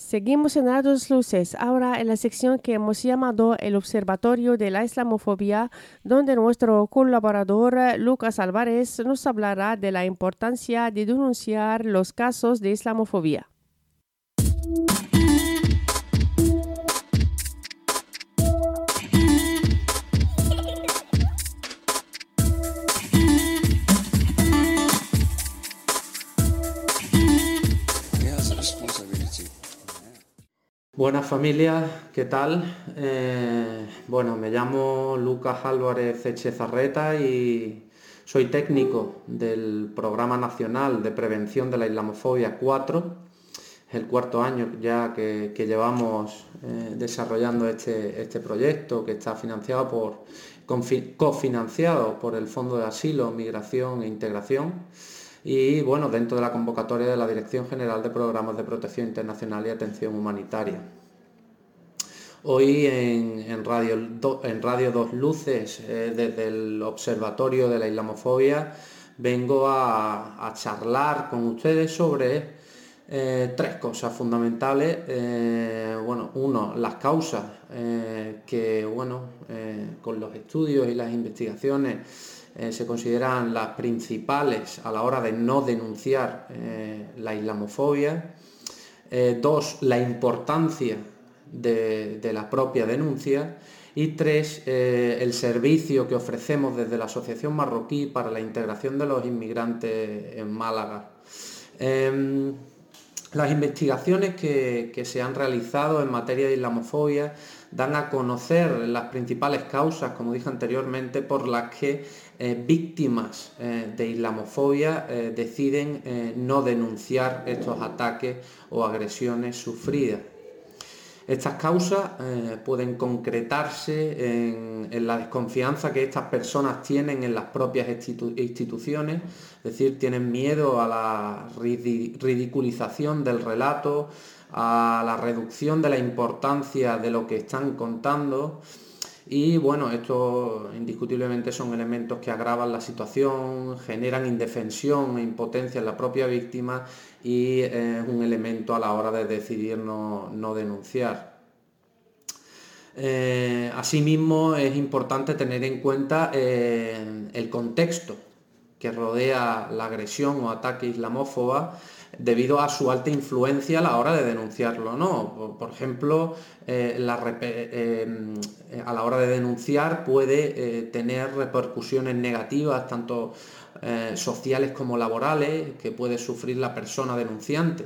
Seguimos en A Dos Luces, ahora en la sección que hemos llamado el Observatorio de la Islamofobia, donde nuestro colaborador Lucas Álvarez nos hablará de la importancia de denunciar los casos de islamofobia. Buenas familias, ¿qué tal? Bueno, me llamo Lucas Álvarez Echezarreta y soy técnico del Programa Nacional de Prevención de la Islamofobia 4. Es el cuarto año ya que llevamos desarrollando este proyecto que está cofinanciado por el Fondo de Asilo, Migración e Integración. Y bueno, dentro de la convocatoria de la Dirección General de Programas de Protección Internacional y Atención Humanitaria. Hoy en Radio Dos Luces, desde el Observatorio de la Islamofobia, vengo a charlar con ustedes sobre tres cosas fundamentales. Uno, las causas que, con los estudios y las investigaciones se consideran las principales a la hora de no denunciar la islamofobia. Dos, la importancia de la propia denuncia. Y tres, el servicio que ofrecemos desde la Asociación Marroquí para la integración de los inmigrantes en Málaga. Las investigaciones que se han realizado en materia de islamofobia dan a conocer las principales causas, como dije anteriormente, por las que víctimas de islamofobia deciden no denunciar estos ataques o agresiones sufridas. Estas causas pueden concretarse en la desconfianza que estas personas tienen en las propias instituciones, es decir, tienen miedo a la ridiculización del relato, a la reducción de la importancia de lo que están contando. Y bueno, estos indiscutiblemente son elementos que agravan la situación, generan indefensión e impotencia en la propia víctima y es un elemento a la hora de decidir no denunciar. Asimismo, es importante tener en cuenta el contexto que rodea la agresión o ataque islamófoba debido a su alta influencia a la hora de denunciarlo, ¿no? Por ejemplo, a la hora de denunciar puede tener repercusiones negativas, tanto sociales como laborales, que puede sufrir la persona denunciante,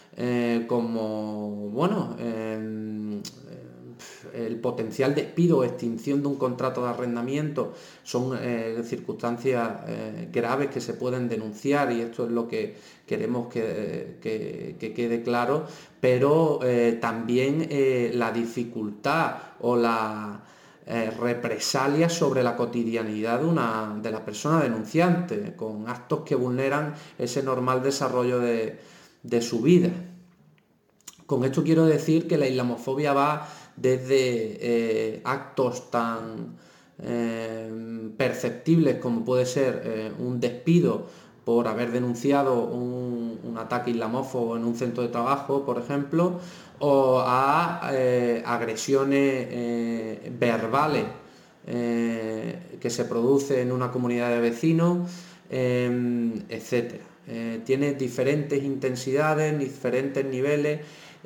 el potencial despido o extinción de un contrato de arrendamiento son circunstancias graves que se pueden denunciar, y esto es lo que queremos que quede claro, pero también la dificultad o la represalia sobre la cotidianidad de la persona denunciante, con actos que vulneran ese normal desarrollo de su vida. Con esto quiero decir que la islamofobia va desde actos tan perceptibles como puede ser un despido por haber denunciado un ataque islamófobo en un centro de trabajo, por ejemplo, o a agresiones verbales que se producen en una comunidad de vecinos, etc. Tiene diferentes intensidades, diferentes niveles.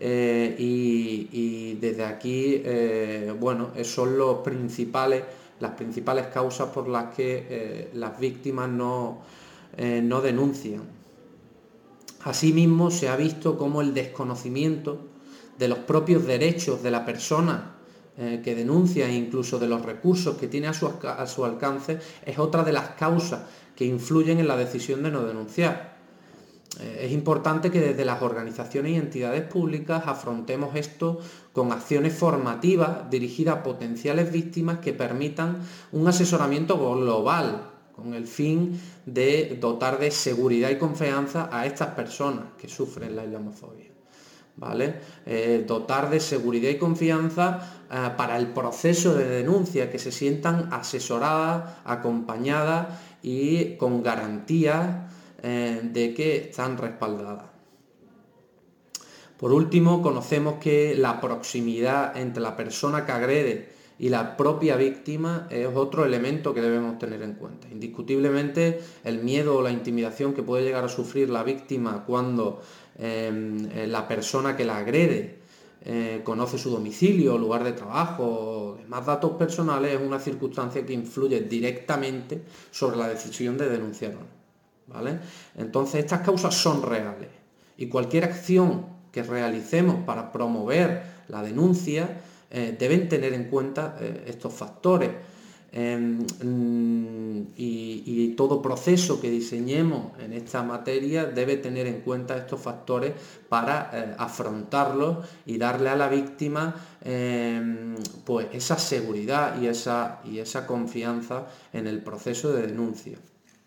Y desde aquí son las principales causas por las que las víctimas no denuncian. Asimismo, se ha visto cómo el desconocimiento de los propios derechos de la persona que denuncia, e incluso de los recursos que tiene a su alcance, es otra de las causas que influyen en la decisión de no denunciar. Es importante que desde las organizaciones y entidades públicas afrontemos esto con acciones formativas dirigidas a potenciales víctimas que permitan un asesoramiento global con el fin de dotar de seguridad y confianza a estas personas que sufren la islamofobia. ¿Vale? Dotar de seguridad y confianza para el proceso de denuncia, que se sientan asesoradas, acompañadas y con garantías de que están respaldadas. Por último, conocemos que la proximidad entre la persona que agrede y la propia víctima es otro elemento que debemos tener en cuenta. Indiscutiblemente, el miedo o la intimidación que puede llegar a sufrir la víctima cuando la persona que la agrede conoce su domicilio, lugar de trabajo, demás datos personales, es una circunstancia que influye directamente sobre la decisión de denunciar o no, ¿vale? Entonces, estas causas son reales y cualquier acción que realicemos para promover la denuncia deben tener en cuenta estos factores. Y todo proceso que diseñemos en esta materia debe tener en cuenta estos factores para afrontarlos y darle a la víctima pues esa seguridad y esa confianza en el proceso de denuncia.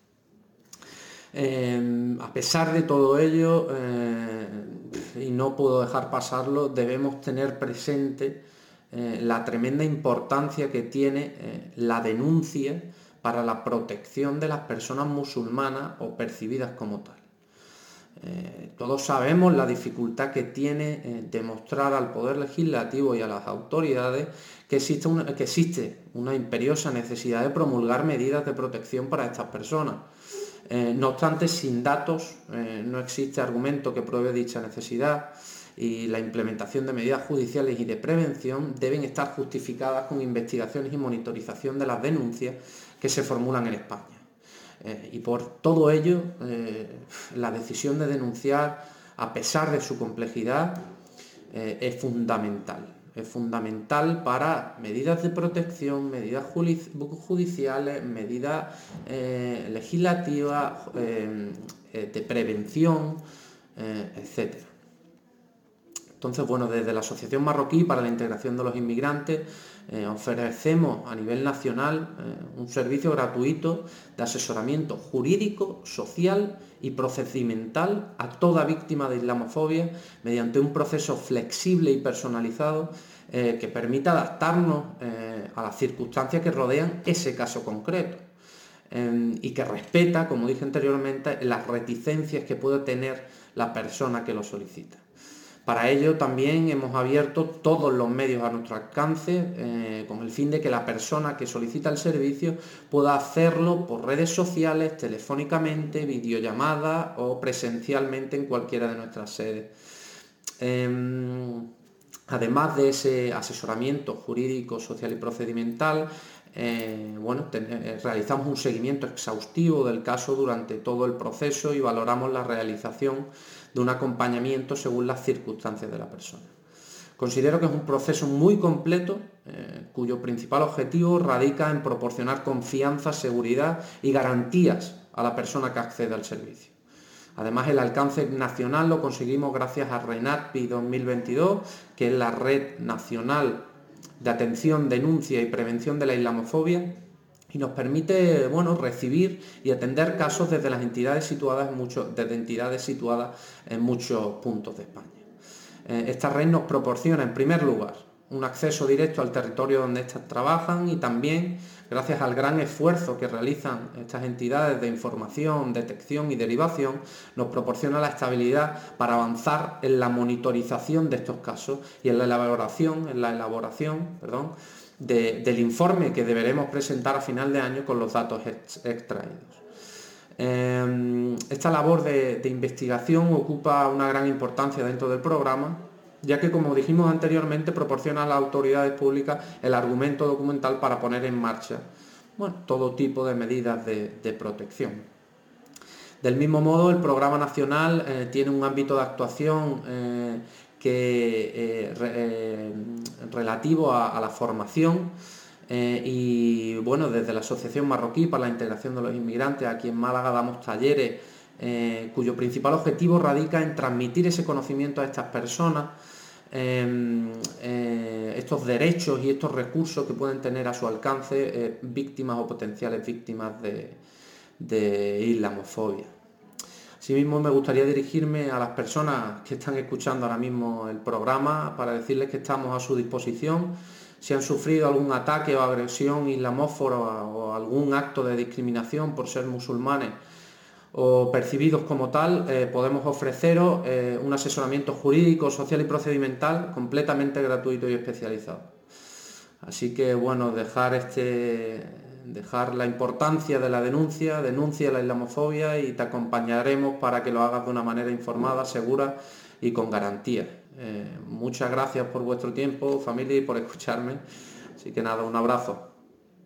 A pesar de todo ello, y no puedo dejar pasarlo, debemos tener presente la tremenda importancia que tiene la denuncia para la protección de las personas musulmanas o percibidas como tal. Todos sabemos la dificultad que tiene demostrar al Poder Legislativo y a las autoridades que existe una imperiosa necesidad de promulgar medidas de protección para estas personas. No obstante, sin datos no existe argumento que pruebe dicha necesidad, y la implementación de medidas judiciales y de prevención deben estar justificadas con investigaciones y monitorización de las denuncias que se formulan en España. Y por todo ello, la decisión de denunciar, a pesar de su complejidad, es fundamental. Es fundamental para medidas de protección, medidas judiciales, medidas legislativas, de prevención, etc. Entonces, bueno, desde la Asociación Marroquí para la Integración de los Inmigrantes ofrecemos a nivel nacional un servicio gratuito de asesoramiento jurídico, social y procedimental a toda víctima de islamofobia mediante un proceso flexible y personalizado que permita adaptarnos a las circunstancias que rodean ese caso concreto. Y que respeta, como dije anteriormente, las reticencias que puede tener la persona que lo solicita. Para ello también hemos abierto todos los medios a nuestro alcance con el fin de que la persona que solicita el servicio pueda hacerlo por redes sociales, telefónicamente, videollamadas o presencialmente en cualquiera de nuestras sedes. Además de ese asesoramiento jurídico, social y procedimental, realizamos un seguimiento exhaustivo del caso durante todo el proceso y valoramos la realización de un acompañamiento según las circunstancias de la persona. Considero que es un proceso muy completo, cuyo principal objetivo radica en proporcionar confianza, seguridad y garantías a la persona que accede al servicio. Además, el alcance nacional lo conseguimos gracias a RENATPI 2022, que es la Red Nacional de Atención, Denuncia y Prevención de la Islamofobia, y nos permite recibir y atender casos desde las entidades situadas en muchos puntos de España. Esta red nos proporciona, en primer lugar, un acceso directo al territorio donde estas trabajan y también, gracias al gran esfuerzo que realizan estas entidades de información, detección y derivación, nos proporciona la estabilidad para avanzar en la monitorización de estos casos y en la elaboración del informe que deberemos presentar a final de año con los datos extraídos. Esta labor de investigación ocupa una gran importancia dentro del programa, ya que, como dijimos anteriormente, proporciona a las autoridades públicas el argumento documental para poner en marcha todo tipo de medidas de protección. Del mismo modo, el programa nacional tiene un ámbito de actuación relativo a la formación y desde la Asociación Marroquí para la Integración de los Inmigrantes, aquí en Málaga damos talleres cuyo principal objetivo radica en transmitir ese conocimiento a estas personas, estos derechos y estos recursos que pueden tener a su alcance víctimas o potenciales víctimas de islamofobia. Asimismo, me gustaría dirigirme a las personas que están escuchando ahora mismo el programa para decirles que estamos a su disposición. Si han sufrido algún ataque o agresión islamófoba o algún acto de discriminación por ser musulmanes o percibidos como tal, podemos ofreceros un asesoramiento jurídico, social y procedimental completamente gratuito y especializado. Así que bueno, dejar la importancia de la denuncia la islamofobia y te acompañaremos para que lo hagas de una manera informada, segura y con garantía. Muchas gracias por vuestro tiempo, familia, y por escucharme. Así que nada, un abrazo.